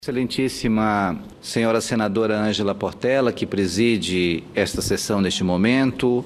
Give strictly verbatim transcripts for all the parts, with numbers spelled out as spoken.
Excelentíssima senhora senadora Ângela Portela, que preside esta sessão neste momento,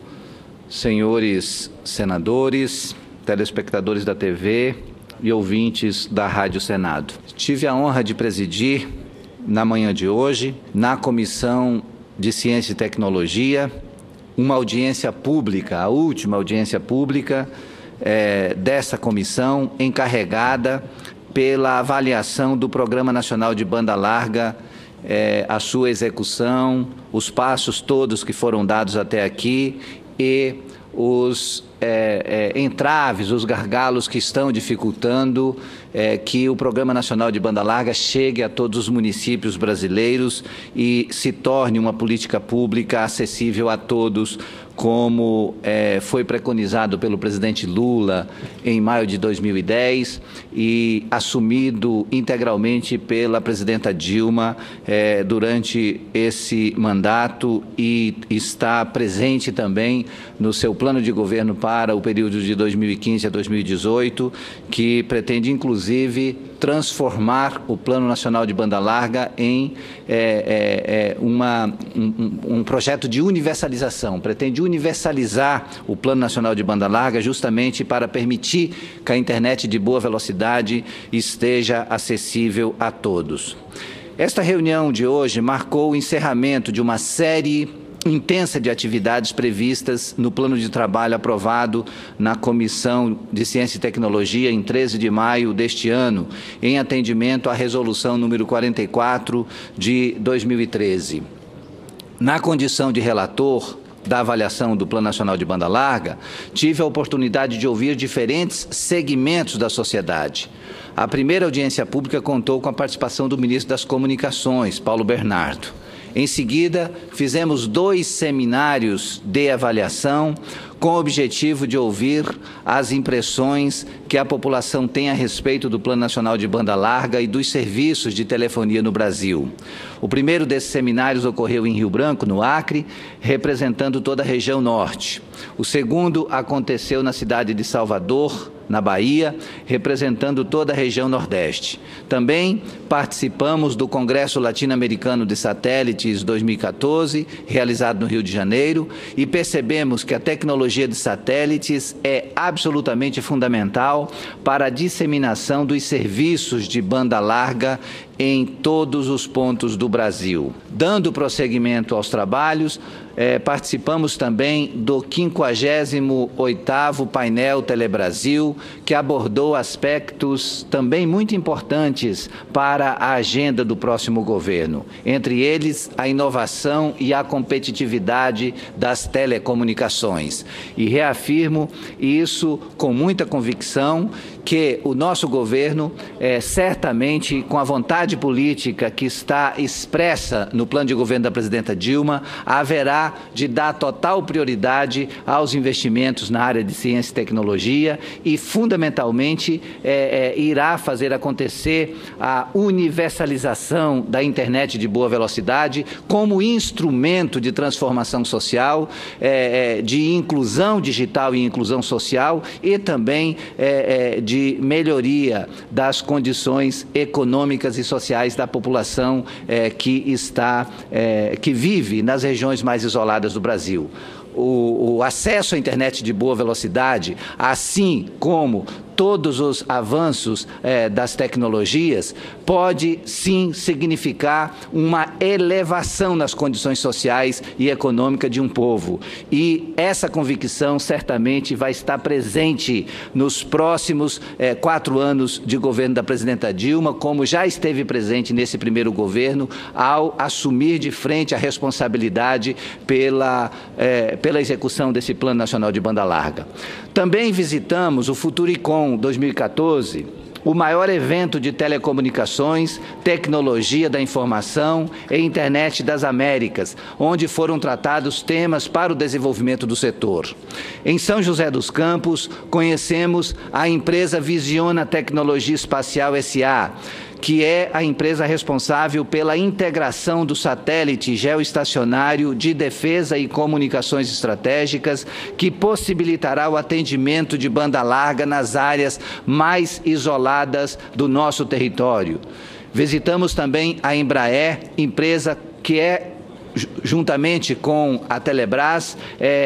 senhores senadores, telespectadores da T V e ouvintes da Rádio Senado. Tive a honra de presidir, na manhã de hoje, na Comissão de Ciência e Tecnologia, uma audiência pública, a última audiência pública é, dessa comissão, encarregada pela avaliação do Programa Nacional de Banda Larga, eh, a sua execução, os passos todos que foram dados até aqui e os eh, eh, entraves, os gargalos que estão dificultando eh, que o Programa Nacional de Banda Larga chegue a todos os municípios brasileiros e se torne uma política pública acessível a todos, como eh, foi preconizado pelo presidente Lula em maio de dois mil e dez e assumido integralmente pela presidenta Dilma eh, durante esse mandato, e está presente também no seu plano de governo para o período de dois mil e quinze a dois mil e dezoito, que pretende, inclusive, transformar o Plano Nacional de Banda Larga em é, é, uma, um, um projeto de universalização. Pretende universalizar o Plano Nacional de Banda Larga justamente para permitir que a internet de boa velocidade esteja acessível a todos. Esta reunião de hoje marcou o encerramento de uma série intensa de atividades previstas no plano de trabalho aprovado na Comissão de Ciência e Tecnologia em treze de maio deste ano, em atendimento à resolução número quarenta e quatro de dois mil e treze. Na condição de relator da avaliação do Plano Nacional de Banda Larga, tive a oportunidade de ouvir diferentes segmentos da sociedade. A primeira audiência pública contou com a participação do ministro das Comunicações, Paulo Bernardo. Em seguida, fizemos dois seminários de avaliação com o objetivo de ouvir as impressões que a população tem a respeito do Plano Nacional de Banda Larga e dos serviços de telefonia no Brasil. O primeiro desses seminários ocorreu em Rio Branco, no Acre, representando toda a região norte. O segundo aconteceu na cidade de Salvador, na Bahia, representando toda a região Nordeste. Também participamos do Congresso Latino-Americano de Satélites dois mil e quatorze, realizado no Rio de Janeiro, e percebemos que a tecnologia de satélites é absolutamente fundamental para a disseminação dos serviços de banda larga em todos os pontos do Brasil. Dando prosseguimento aos trabalhos, eh, participamos também do quinquagésimo oitavo Painel Telebrasil, que abordou aspectos também muito importantes para a agenda do próximo governo, entre eles a inovação e a competitividade das telecomunicações. E reafirmo isso com muita convicção, que o nosso governo, é, certamente, com a vontade política que está expressa no plano de governo da presidenta Dilma, haverá de dar total prioridade aos investimentos na área de ciência e tecnologia e, fundamentalmente, é, é, irá fazer acontecer a universalização da internet de boa velocidade como instrumento de transformação social, é, é, de inclusão digital e inclusão social e também é, é, de de melhoria das condições econômicas e sociais da população eh, que está, eh, que vive nas regiões mais isoladas do Brasil. O, o acesso à internet de boa velocidade, assim como todos os avanços eh, das tecnologias, pode sim significar uma elevação nas condições sociais e econômicas de um povo. E essa convicção certamente vai estar presente nos próximos eh, quatro anos de governo da presidenta Dilma, como já esteve presente nesse primeiro governo, ao assumir de frente a responsabilidade pela, eh, pela execução desse Plano Nacional de Banda Larga. Também visitamos o Futuricom dois mil e quatorze, o maior evento de telecomunicações, tecnologia da informação e internet das Américas, onde foram tratados temas para o desenvolvimento do setor. Em São José dos Campos, conhecemos a empresa Visiona Tecnologia Espacial S A, que é a empresa responsável pela integração do satélite geoestacionário de defesa e comunicações estratégicas, que possibilitará o atendimento de banda larga nas áreas mais isoladas do nosso território. Visitamos também a Embraer, empresa que é, juntamente com a Telebrás,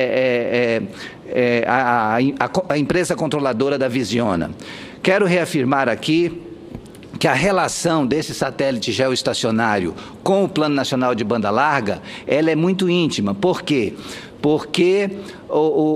é, é, é, a, a, a empresa controladora da Visiona. Quero reafirmar aqui que a relação desse satélite geoestacionário com o Plano Nacional de Banda Larga, ela é muito íntima. Por quê? Porque o,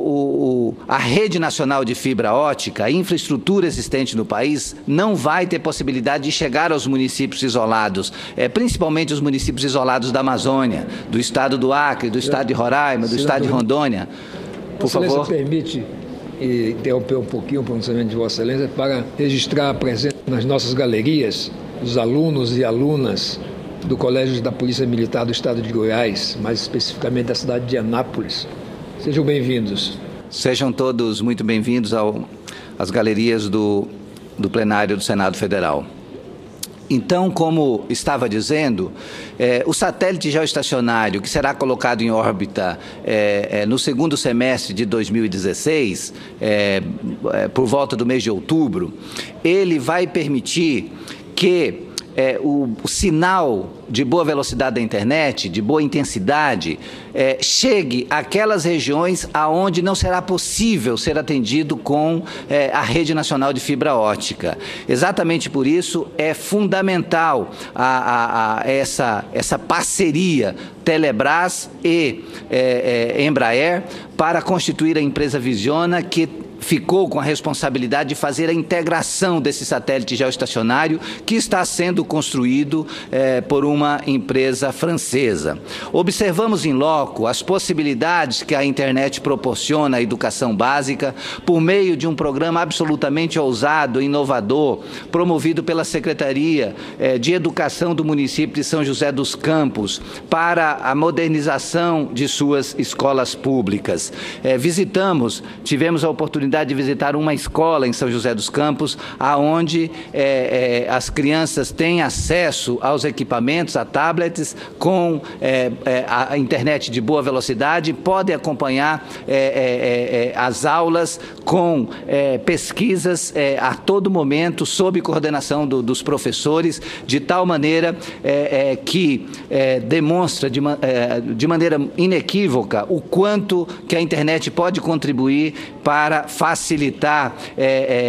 o, o, a rede nacional de fibra ótica, a infraestrutura existente no país, não vai ter possibilidade de chegar aos municípios isolados, é, principalmente os municípios isolados da Amazônia, do estado do Acre, do estado de Roraima, do estado de Rondônia. Por favor. Permite interromper um pouquinho o pronunciamento de Vossa Excelência para registrar a presença nas nossas galerias dos alunos e alunas do Colégio da Polícia Militar do Estado de Goiás, mais especificamente da cidade de Anápolis. Sejam bem-vindos. Sejam todos muito bem-vindos às galerias do, do plenário do Senado Federal. Então, como estava dizendo, é, o satélite geoestacionário que será colocado em órbita é, é, no segundo semestre de dois mil e dezesseis, é, é, por volta do mês de outubro, ele vai permitir que É, o, o sinal de boa velocidade da internet, de boa intensidade, é, chegue àquelas regiões aonde não será possível ser atendido com é, a rede nacional de fibra ótica. Exatamente por isso é fundamental a, a, a essa, essa parceria Telebrás e é, é, Embraer para constituir a empresa Visiona, que ficou com a responsabilidade de fazer a integração desse satélite geoestacionário que está sendo construído eh, por uma empresa francesa. Observamos em loco as possibilidades que a internet proporciona à educação básica por meio de um programa absolutamente ousado e inovador, promovido pela Secretaria eh, de Educação do município de São José dos Campos para a modernização de suas escolas públicas. Eh, visitamos, tivemos a oportunidade de visitar uma escola em São José dos Campos, aonde é, é, as crianças têm acesso aos equipamentos, a tablets, com é, é, a internet de boa velocidade, podem acompanhar é, é, é, as aulas com é, pesquisas é, a todo momento, sob coordenação do, dos professores, de tal maneira é, é, que é, demonstra de, é, de maneira inequívoca o quanto que a internet pode contribuir para facilitar é,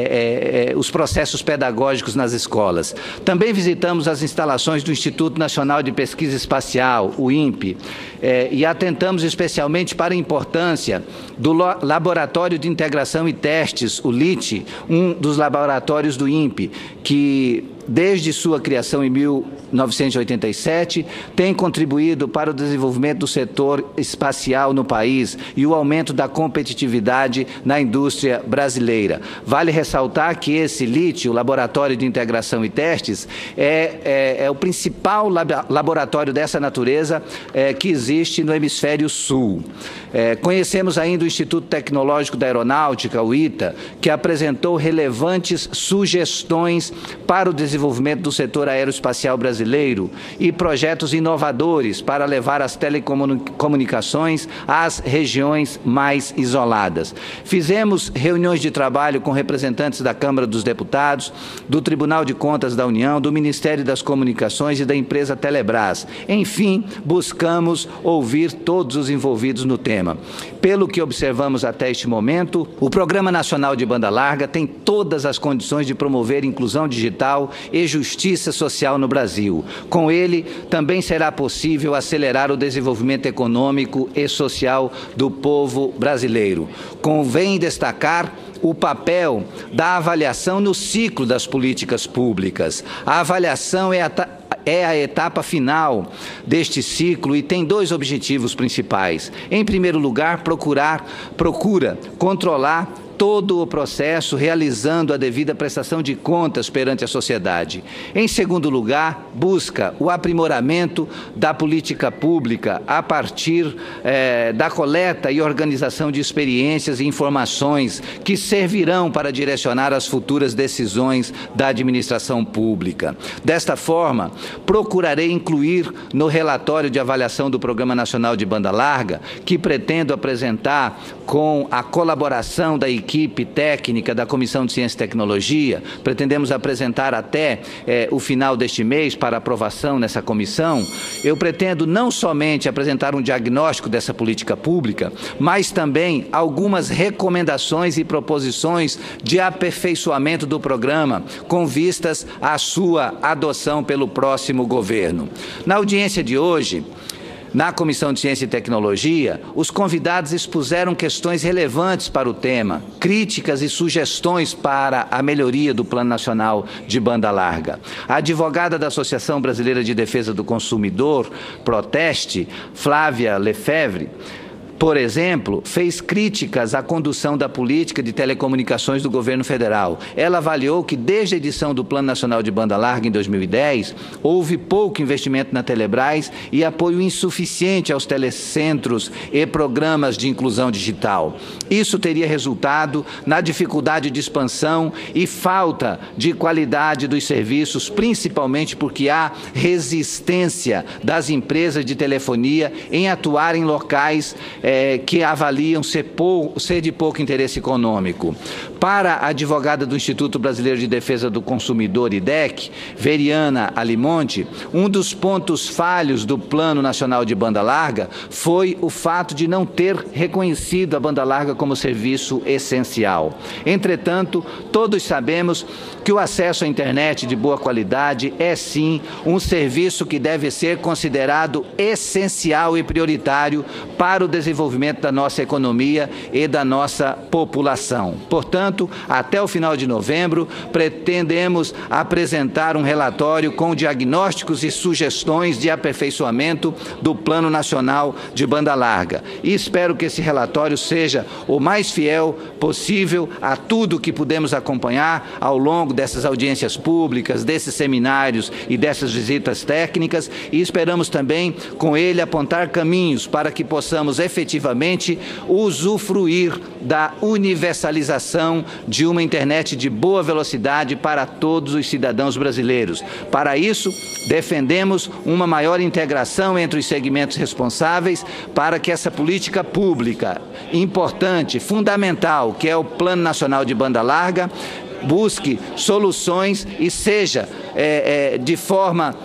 é, é, os processos pedagógicos nas escolas. Também visitamos as instalações do Instituto Nacional de Pesquisa Espacial, o INPE, é, e atentamos especialmente para a importância do Laboratório de Integração e Testes, o L I T, um dos laboratórios do INPE, que desde sua criação em mil novecentos e oitenta e sete, tem contribuído para o desenvolvimento do setor espacial no país e o aumento da competitividade na indústria brasileira. Vale ressaltar que esse L I T, o Laboratório de Integração e Testes, é, é, é o principal lab laboratório dessa natureza é, que existe no hemisfério sul. É, conhecemos ainda o Instituto Tecnológico da Aeronáutica, o ITA, que apresentou relevantes sugestões para o desenvolvimento do setor aeroespacial brasileiro e projetos inovadores para levar as telecomunicações às regiões mais isoladas. Fizemos reuniões de trabalho com representantes da Câmara dos Deputados, do Tribunal de Contas da União, do Ministério das Comunicações e da empresa Telebrás. Enfim, buscamos ouvir todos os envolvidos no tema. Pelo que observamos até este momento, o Programa Nacional de Banda Larga tem todas as condições de promover inclusão digital e justiça social no Brasil. Com ele, também será possível acelerar o desenvolvimento econômico e social do povo brasileiro. Convém destacar o papel da avaliação no ciclo das políticas públicas. A avaliação é a é a etapa final deste ciclo e tem dois objetivos principais. Em primeiro lugar, procurar, procura controlar todo o processo, realizando a devida prestação de contas perante a sociedade. Em segundo lugar, busca o aprimoramento da política pública a partir eh, da coleta e organização de experiências e informações que servirão para direcionar as futuras decisões da administração pública. Desta forma, procurarei incluir no relatório de avaliação do Programa Nacional de Banda Larga, que pretendo apresentar com a colaboração da equipe equipe técnica da Comissão de Ciência e Tecnologia, pretendemos apresentar até eh, o final deste mês para aprovação nessa comissão, eu pretendo não somente apresentar um diagnóstico dessa política pública, mas também algumas recomendações e proposições de aperfeiçoamento do programa, com vistas à sua adoção pelo próximo governo. Na audiência de hoje, na Comissão de Ciência e Tecnologia, os convidados expuseram questões relevantes para o tema, críticas e sugestões para a melhoria do Plano Nacional de Banda Larga. A advogada da Associação Brasileira de Defesa do Consumidor, Proteste, Flávia Lefebvre, por exemplo, fez críticas à condução da política de telecomunicações do governo federal. Ela avaliou que, desde a edição do Plano Nacional de Banda Larga, em dois mil e dez, houve pouco investimento na Telebrás e apoio insuficiente aos telecentros e programas de inclusão digital. Isso teria resultado na dificuldade de expansão e falta de qualidade dos serviços, principalmente porque há resistência das empresas de telefonia em atuar em locais É, que avaliam ser, pou, ser de pouco interesse econômico. Para a advogada do Instituto Brasileiro de Defesa do Consumidor, I D E C, Veriana Alimonte, um dos pontos falhos do Plano Nacional de Banda Larga foi o fato de não ter reconhecido a banda larga como serviço essencial. Entretanto, todos sabemos que o acesso à internet de boa qualidade é, sim, um serviço que deve ser considerado essencial e prioritário para o desenvolvimento desenvolvimento da nossa economia e da nossa população. Portanto, até o final de novembro, pretendemos apresentar um relatório com diagnósticos e sugestões de aperfeiçoamento do Plano Nacional de Banda Larga. E espero que esse relatório seja o mais fiel possível a tudo que pudemos acompanhar ao longo dessas audiências públicas, desses seminários e dessas visitas técnicas, e esperamos também, com ele, apontar caminhos para que possamos efetivamente efetivamente usufruir da universalização de uma internet de boa velocidade para todos os cidadãos brasileiros. Para isso, defendemos uma maior integração entre os segmentos responsáveis para que essa política pública importante, fundamental, que é o Plano Nacional de Banda Larga, busque soluções e seja é, é, de forma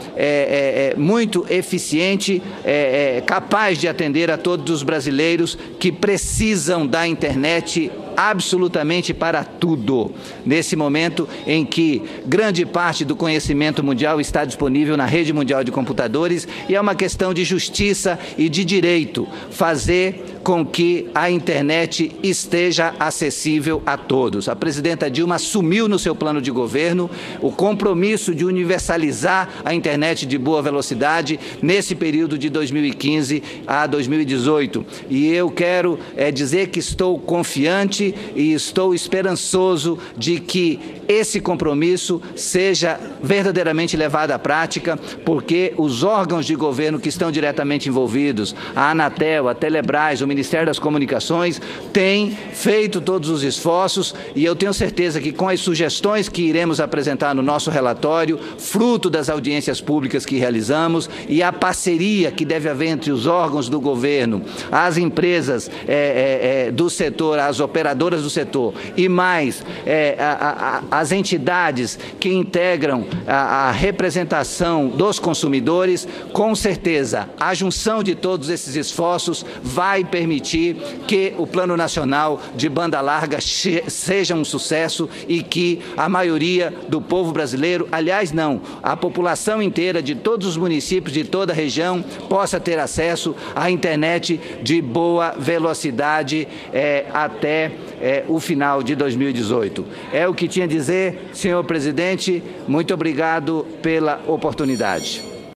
é, é, muito eficiente, é, é, capaz de atender a todos os brasileiros que precisam da internet absolutamente para tudo, nesse momento em que grande parte do conhecimento mundial está disponível na rede mundial de computadores, e é uma questão de justiça e de direito fazer com que a internet esteja acessível a todos. A presidenta Dilma assumiu no seu plano de governo o compromisso de universalizar a internet de boa velocidade nesse período de dois mil e quinze a dois mil e dezoito. E eu quero é, dizer que estou confiante e estou esperançoso de que esse compromisso seja verdadeiramente levado à prática, porque os órgãos de governo que estão diretamente envolvidos, a Anatel, a Telebrás, o Ministério das Comunicações, têm feito todos os esforços, e eu tenho certeza que com as sugestões que iremos apresentar no nosso relatório, fruto das audiências públicas que realizamos, e a parceria que deve haver entre os órgãos do governo, as empresas é, é, é, do setor, as operadoras do setor e mais é, a, a, as entidades que integram a, a representação dos consumidores, com certeza a junção de todos esses esforços vai permitir que o Plano Nacional de Banda Larga seja um sucesso e que a maioria do povo brasileiro, aliás não, a população inteira de todos os municípios de toda a região possa ter acesso à internet de boa velocidade é, até É, o final de dois mil e dezoito. É o que tinha a dizer, senhor presidente. Muito obrigado pela oportunidade.